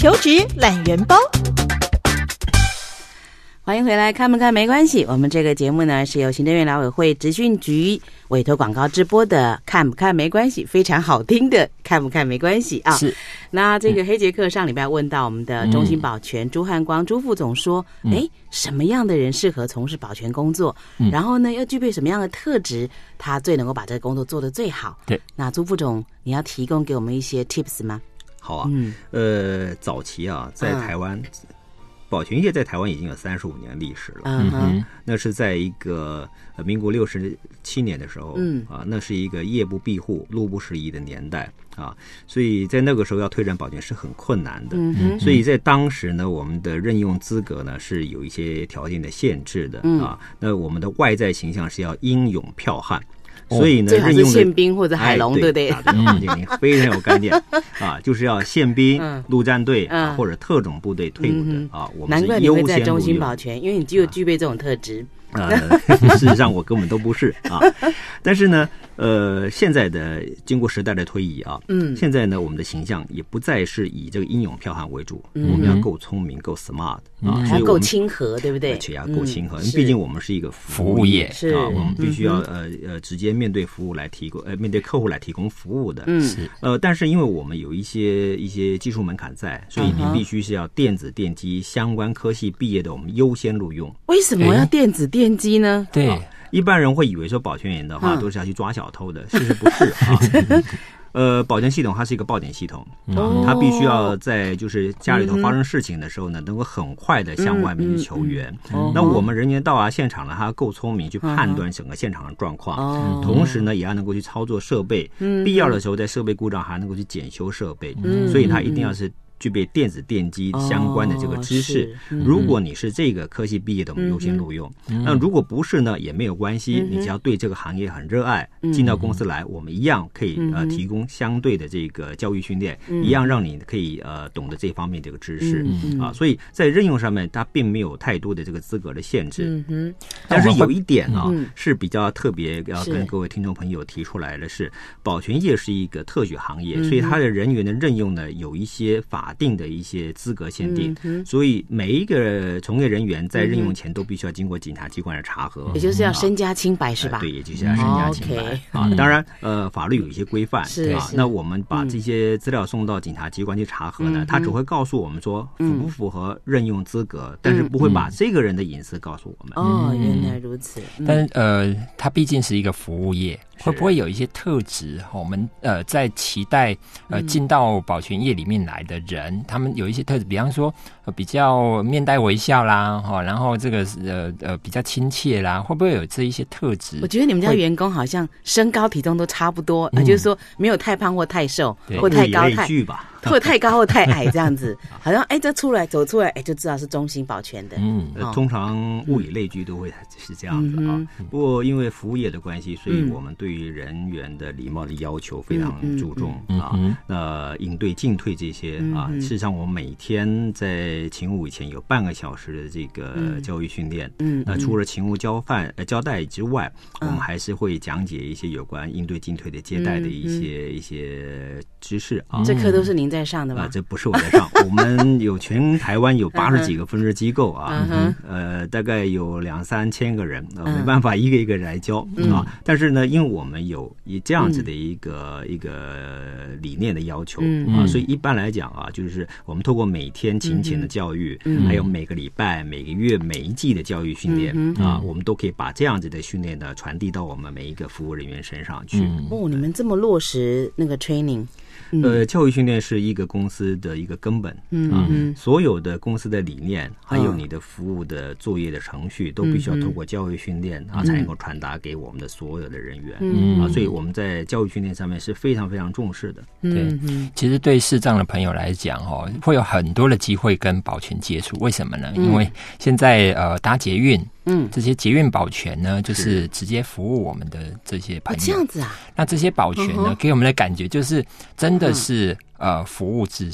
求职懒人包。 欢迎回来，看不看没关系。我们这个节目呢是由行政院劳委会职训局委托广告直播的，看不看没关系，非常好听的，看不看没关系啊。 是。 那这个黑杰克上礼拜问到我们的中兴保全朱汉光朱副总说，什么样的人适合从事保全工作？然后呢，要具备什么样的特质，他最能够把这个工作做得最好？ 对。 那朱副总，你要提供给我们一些 tips 吗？ 好啊，早期啊，在台湾。保全业在台湾已经有35年历史了，那是在一个民国67年的时候，那是一个夜不闭户、路不拾遗的年代啊，所以在那个时候要推展保全是很困难的，所以在当时呢，我们的任用资格呢是有一些条件的限制的啊，那我们的外在形象是要英勇剽悍。所以呢， 最好是宪兵或者海龙，对不对？ 非常有概念啊，就是要宪兵、陆战队或者特种部队退伍的啊。我们是优先录用。难怪你会在中兴保全， 因为你只有具备这种特质。 事实上我根本都不是啊。但是呢，现在的经过时代的推移啊，现在呢，我们的形象也不再是以这个英勇剽悍为主，我们要够聪明、够 smart 啊， 还要够亲和，对不对？ 而且要够亲和，因为毕竟我们是一个服务业啊，我们必须要直接面对服务来提供，面对客户来提供服务的。但是因为我们有一些技术门槛在，所以你必须是要电子电机相关科系毕业的，我们优先录用。 为什么要电子电机呢？ 对。 一般人会以为说保全员的话都是要去抓小偷的，其实不是啊。保全系统它是一个报警系统，它必须要在就是家里头发生事情的时候呢，能够很快的向外面去求援。那我们人员到达现场呢，他要够聪明去判断整个现场的状况，同时呢也要能够去操作设备，必要的时候在设备故障还能够去检修设备，所以它一定要是具备电子电机相关的这个知识。如果你是这个科系毕业的，我们优先录用。那如果不是呢，也没有关系，你只要对这个行业很热爱，进到公司来，我们一样可以提供相对的这个教育训练，一样让你可以懂得这方面这个知识啊。所以在任用上面，它并没有太多的这个资格的限制。但是有一点啊，是比较特别要跟各位听众朋友提出来的是，保全业是一个特许行业，所以它的人员的任用呢，有一些法定的一些资格限定，所以每一个从业人员在任用前都必须要经过检察机关的查核， 也就是要身家清白是吧？ 对，也就是要身家清白啊。当然，法律有一些规范啊。那我们把这些资料送到检察机关去查核呢，他只会告诉我们说符不符合任用资格，但是不会把这个人的隐私告诉我们。 原来如此。 但它毕竟是一个服务业。会不会有一些特质？我们在期待进到保全业里面来的人，他们有一些特质，比方说比较面带微笑啦，然后这个比较亲切啦，会不会有这一些特质？ 我觉得你们家员工好像身高体重都差不多，就是说没有太胖或太瘦，或太高或太高或太矮这样子，好像这走出来就知道是中兴保全的。 通常物以类聚都会是这样子啊。不过因为服务业的关系，所以我们对于人员的礼貌的要求非常注重啊。应对进退这些啊，事实上我们每天在勤务以前有半个小时的这个教育训练。那除了勤务交代之外，我们还是会讲解一些有关应对进退的接待的一些知识啊。 这课都是您在上的吗？ 这不是我在上，我们有全台湾有80几个分支机构啊，大概有2-3千个人，没办法一个一个来教啊。但是呢，因为我们有这样子的一个理念的要求啊，所以一般来讲啊，就是我们透过每天勤勤的教育，还有每个礼拜、每个月、每一季的教育训练啊，我们都可以把这样子的训练呢传递到我们每一个服务人员身上去。 你们这么落实那个 training。 教育训练是一个公司的一个根本啊，所有的公司的理念，还有你的服务的作业的程序，都必须要透过教育训练啊，才能够传达给我们的所有的人员啊，所以我们在教育训练上面是非常非常重视的。 对，其实对视障的朋友来讲会有很多的机会跟保全接触，为什么呢？因为现在搭捷运。这些捷运保全呢，就是直接服务我们的这些朋友。 这样子啊？ 那这些保全呢，给我们的感觉就是真的是服务至上。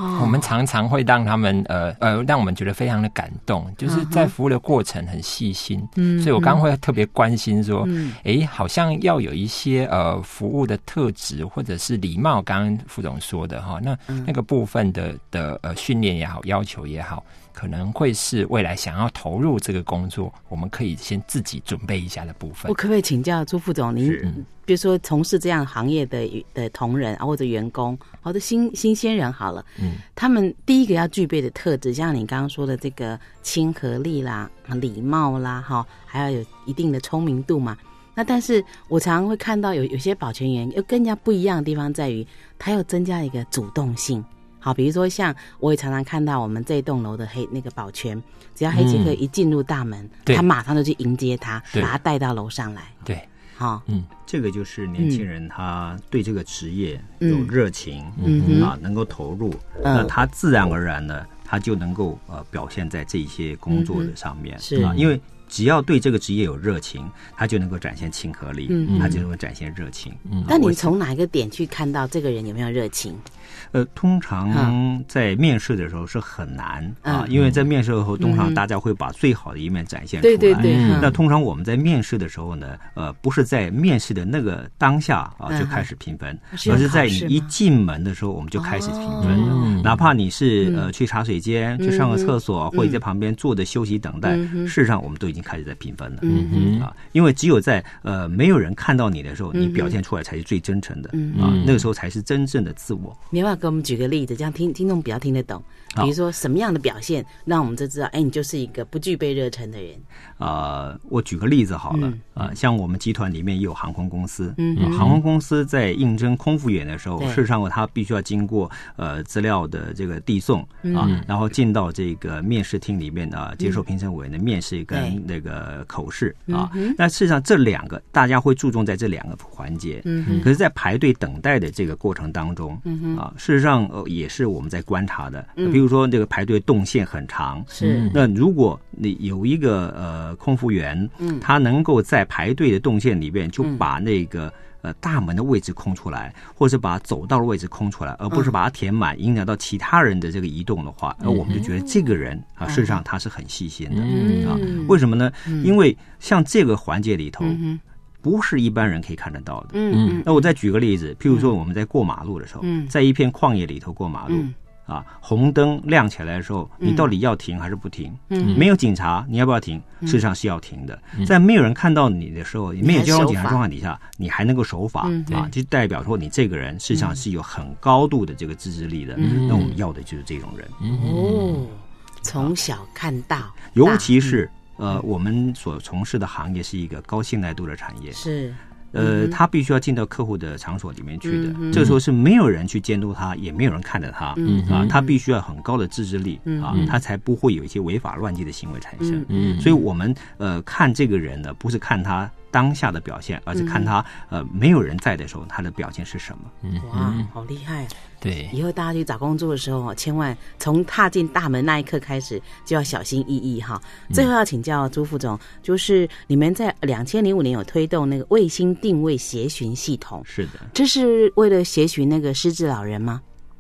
我们常常会让他们让我们觉得非常的感动，就是在服务的过程很细心，所以我刚刚会特别关心说，好像要有一些服务的特质或者是礼貌，刚刚副总说的哈，那个部分的训练也好，要求也好，可能会是未来想要投入这个工作，我们可以先自己准备一下的部分。 我可不可以请教朱副总，您比如说从事这样行业的同仁或者员工或者新鲜人好了，他们第一个要具备的特质，像你刚刚说的这个亲和力啦、礼貌啦，还要有一定的聪明度嘛。那但是我常常会看到有些保全员又跟人家不一样的地方在于，他又增加一个主动性。好，比如说像我也常常看到我们这一栋楼的那个保全，只要黑杰克一进入大门，他马上就去迎接他，把他带到楼上来。 对， 好， 这个就是年轻人他对这个职业有热情，能够投入，那他自然而然呢，他就能够表现在这些工作的上面， 是因为只要对这个职业有热情，他就能够展现亲和力，他就能够展现热情。 那你从哪一个点去看到这个人有没有热情？ 通常在面试的时候是很难因为在面试的时候，通常大家会把最好的一面展现出来。 对， 那通常我们在面试的时候呢，不是在面试的那个当下就开始评分，而是在你一进门的时候，我们就开始评分了。哪怕你是去茶水间、去上个厕所，或者在旁边坐着休息等待，事实上我们都已经开始在评分了。因为只有在没有人看到你的时候，你表现出来才是最真诚的那个时候才是真正的自我。 你要不要给我们举个例子，这样听众比较听得懂？比如说什么样的表现让我们就知道，你就是一个不具备热忱的人？ 我举个例子好了，像我们集团里面也有航空公司，航空公司在应征空服员的时候，事实上他必须要经过资料的这个递送然后进到这个面试厅里面接受评审委员的面试跟那个口试那事实上这两个大家会注重在这两个环节，可是在排队等待的这个过程当中事实上也是我们在观察的，比如说这个排队动线很长， 是那如果你有一个空服员他能够在排队的动线里面就把那个大门的位置空出来，或者把走道的位置空出来，而不是把它填满，影响到其他人的这个移动的话，我们就觉得这个人事实上他是很细心的为什么呢？因为像这个环节里头不是一般人可以看得到的。那我再举个例子，譬如说我们在过马路的时候，在一片旷野里头过马路红灯亮起来的时候，你到底要停还是不停？没有警察，你要不要停？事实上是要停的。在没有人看到你的时候，没有交通警察状况底下，你还能够守法就代表说你这个人事实上是有很高度的这个自制力的。那我们要的就是这种人。 从小看到， 尤其是我们所从事的行业是一个高信赖度的产业， 是。 他必须要进到客户的场所里面去的，这个时候是没有人去监督他，也没有人看着他他必须要很高的自制力他才不会有一些违法乱纪的行为产生。所以我们看这个人呢，不是看他当下的表现，而是看他没有人在的时候他的表现是什么。 哇，好厉害！ 对， 以后大家去找工作的时候，千万从踏进大门那一刻开始就要小心翼翼哈。最后要请教朱副总，就是你们在2005年有推动那个卫星定位协寻系统， 是的， 这是为了协寻那个失智老人吗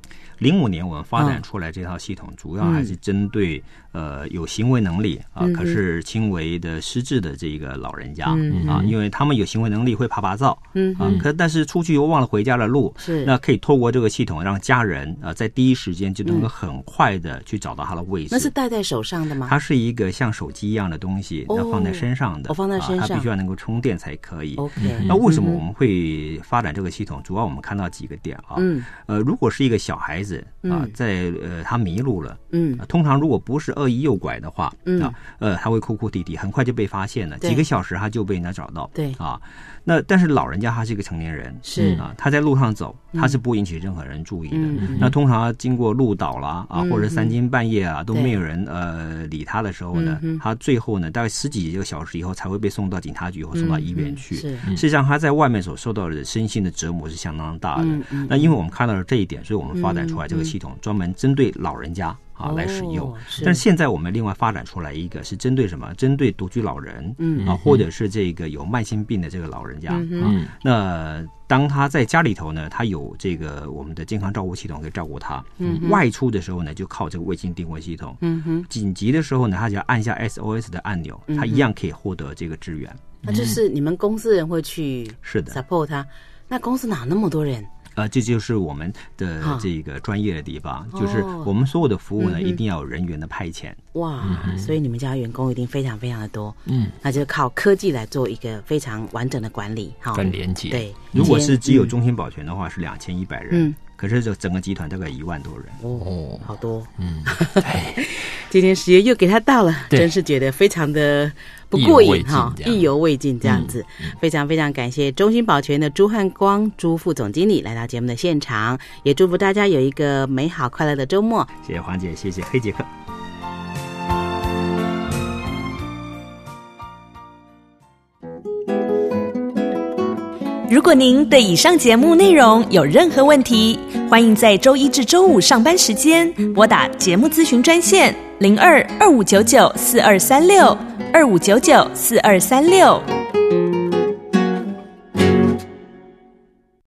？05年我们发展出来这套系统，主要还是针对有行为能力可是轻微的失智的这个老人家因为他们有行为能力，会爬灶但是出去又忘了回家的路，那可以透过这个系统让家人在第一时间就能够很快的去找到他的位置。 那是戴在手上的吗？ 它是一个像手机一样的东西，要放在身上的， 放在身上它必须要能够充电才可以。 OK， 那为什么我们会发展这个系统？主要我们看到几个点如果是一个小孩子在他迷路了通常如果不是恶意诱拐的话他会哭哭啼啼，很快就被发现了，几个小时他就被人家找到。 对那但是老人家他是一个成年人， 是他在路上走，他是不会引起任何人注意的。那通常经过路倒啦或者3更半夜都没有人理他的时候呢，他最后呢大概10几个小时以后才会被送到警察局或送到医院去。事实上他在外面所受到的身心的折磨是相当大的。那因为我们看到了这一点，所以我们发展出来这个系统，专门针对老人家来使用。但是现在我们另外发展出来一个是针对什么？针对独居老人，或者是这个有慢性病的这个老人家，那当他在家里头呢，他有这个我们的健康照护系统可以照顾他，外出的时候呢，就靠这个卫星定位系统，紧急的时候呢，他只要按下 SOS 的按钮，他一样可以获得这个支援。 那就是你们公司人会去 support 他，那公司哪那么多人？ 这就是我们的这个专业的地方，就是我们所有的服务呢，一定要有人员的派遣。 哇，所以你们家员工一定非常非常的多，那就靠科技来做一个非常完整的管理， 跟连接。 对， 如果是只有中心保全的话，是2100人，可是这整个集团大概1万多人， 好多。今天时间又给他到了，真是觉得非常的不过瘾哈，意犹未尽这样子。非常非常感谢中心保全的朱汉光朱副总经理来到节目的现场，也祝福大家有一个美好快乐的周末。 谢谢黄姐，谢谢黑杰克。 如果您对以上节目内容有任何问题，欢迎在周一至周五上班时间拨打节目咨询专线02-2599-4236 2599-4236。